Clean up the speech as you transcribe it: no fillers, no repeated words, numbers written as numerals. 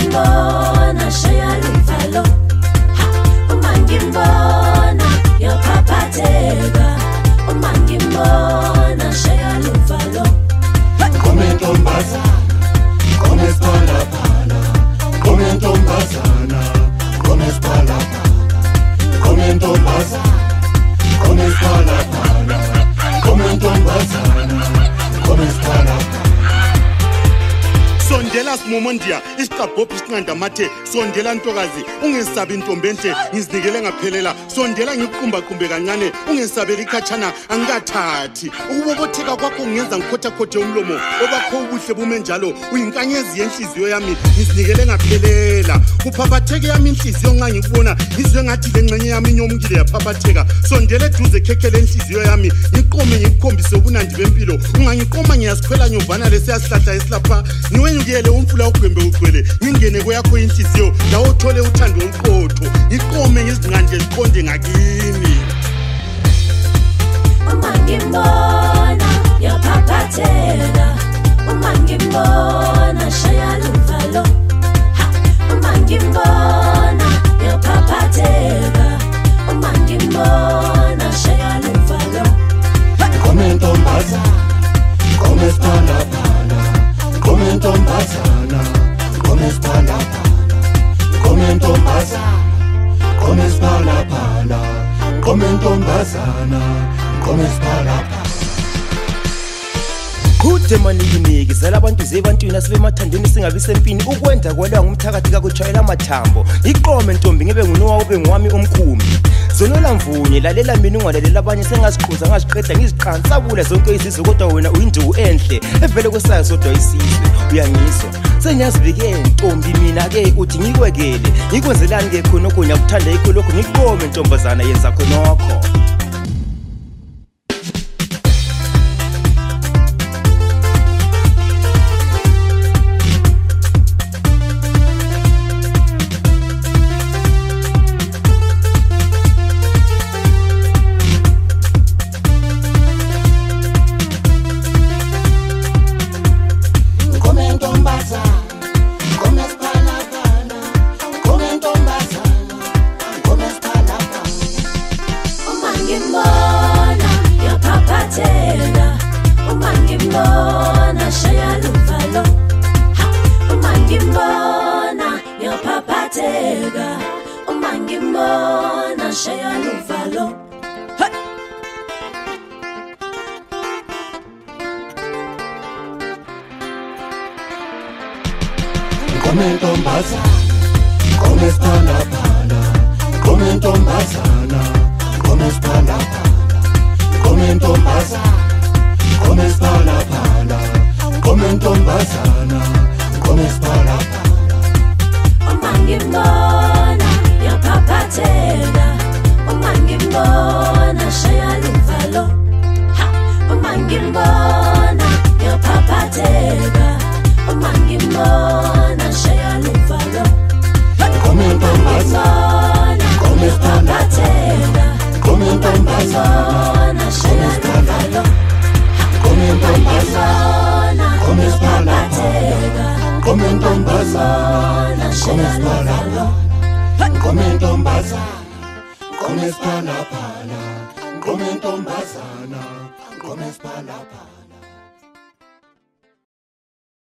ngimbona shaya luvalo, uma ngimbona yapaphatheka, uma ngimbona shaya luvalo. Come ntombazana, come siphalaphala, come ntombazana, come siphalaphala, come ntombazana, come siphalaphala, come ntombazana, come siphalaphala. Sondela simomondia isiqabhophi isinqanda mathe sondela ntokazi ungesabi intombi enhle ngizinikele ngaphelela sondela ngikuqumba-qumbe kancane ungesabeli ikhatshana angikathathi ukubobotheka kwakho kungenza ngikhothakothe umlomo obakho ubuhle bume njalo uyinkanyezi yenhliziyo yami ngizinikele ngaphelela kuphaphatheke yami inhliziyo nxa ngikubona ngizwe ngathi le ngxenye yami inyomukile yaphaphatheka sondela eduze khekhele inhliziyo yami ngiqome ngikukhombise ubunandi bempilo ungangiqoma ngiyasikhwela nyovana lesiyasihlahla esilapha niwenyukele umfula ugwembe ugcwele ngingene kweyakho inhliziyo lawo uthole uthando oluqotho ngiqome ngizinqande ziqonde ngakini. Uma ngimbona yaphaphatheka, uma ngimbona shaya luvalo, uma ngimbona yaphaphatheka, uma ngimbona shaya luvalo. Come ntombazana, come siphalaphala, come ntombazana, come siphalaphala, come ntombazana, come siphalaphala, come ntombazana, come siphalaphala. Kude maningi zala abantu zebantwini asibemathandweni singabi sempini ukwenda kwalwa ngumthakathi kakutshayela amathambo iqome ntombi ngibe ngunowa ube ngwami omkhumbi zonola mvunye lalela mina ungalalela abanye sengaziqhuza ngaziqeda ngiziqhansabula zonke izizwe kodwa wena uyinduku enhle evele kwesayo sodwa isizwe uyangizwa senyazibike ntombi mina ke uthi ngikwekele ngikwenzelani ke khonokho nyakuthanda ikho lokho ngiqome ntombazana yenza khonokho. Uma ngimbona shaya luvalo, uma ngimbona yaphaphatheka, uma ngimbona shaya luvalo. Come ntombazana, come siphalaphala, come ntombazana, come siphalaphala, come ntombazana, come siphalaphala, come ntombazana, come siphalaphala. Uma ngimbona yaphaphatheka, uma ngimbona shaya luvalo, uma ngimbona yaphaphatheka, uma ngimbona shaya luvalo. Come ntombazana, come siphalaphala, come ntombazana, shaya luvalo. come ntombazana, come siphalaphala, come ntombazana, come siphalaphala, come ntombazana, come siphalaphala, come ntombazana, come siphalaphala.